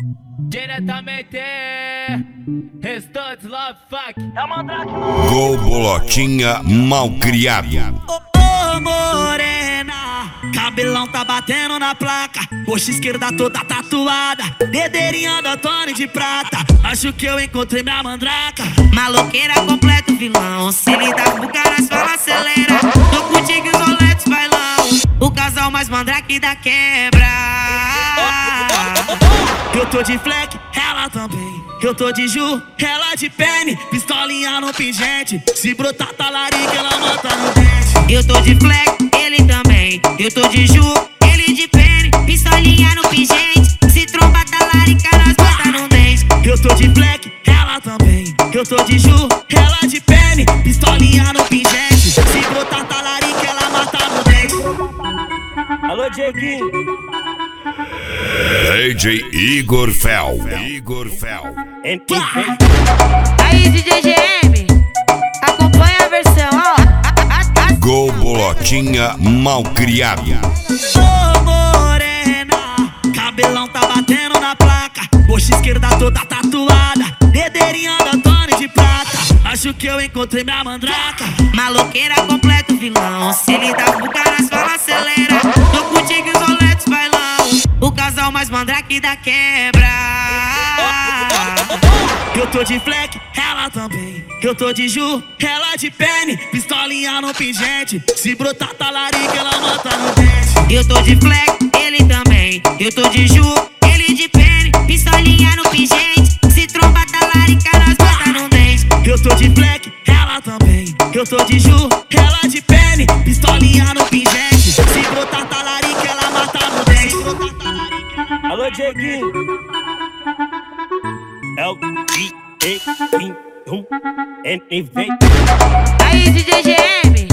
Diretamente, Restantes Love Fuck. É o Mandrake. Gol Bolotinha malcriado. Ô morena, cabelão tá batendo na placa, coxa esquerda toda tatuada, dedeirinha da Tony de prata. Acho que eu encontrei minha mandraca. Maloqueira completa o vilão, se lhe dá pro cara, fala acelera. Tô contigo e os roletes bailão, o casal mais mandrake da quebra. Eu tô de fleck, ela também. Eu tô de Ju, ela de pene, pistolinha no pingente. Se brotar talarica, ela mata no dente. Eu tô de fleck, ele também. Eu tô de Ju, ele de pene, pistolinha no pingente. Se tromba talarica, nós bota no dente. Eu tô de fleck, ela também. Eu tô de Ju, ela de pene, pistolinha no pingente. Se brotar talarica, ela mata no dente. Alô, Dieguinho. DJ Igor Fel. Aí, DJ GM, acompanha a versão, ó. Gol Bolotinha malcriado. Ô morena, cabelão tá batendo na placa, coxa esquerda toda tatuada, dedeirinha da Tony de prata. Acho que eu encontrei minha mandraca. Maloqueira completa o vilão, se lhe dá pro cara, fala acelera. Tô contigo e os roletes bailão, o casal mais mandrake da quebra. Eu tô de fleck, ela também. Eu tô de Ju, ela de pene, pistolinha no pingente. Se brotar talarica, ela mata no dente. Eu tô de fleck, ele também. Eu tô de Ju, ele de pene, pistolinha no pingente. Se tromba talarica, nós bota no dente. Eu tô de fleck, ela também. Eu tô de Ju, ela de pene, pistolinha no pingente. Se brotar talarica, ela mata no dente. Alô, Dieguinho. É o Aí, DJ GM,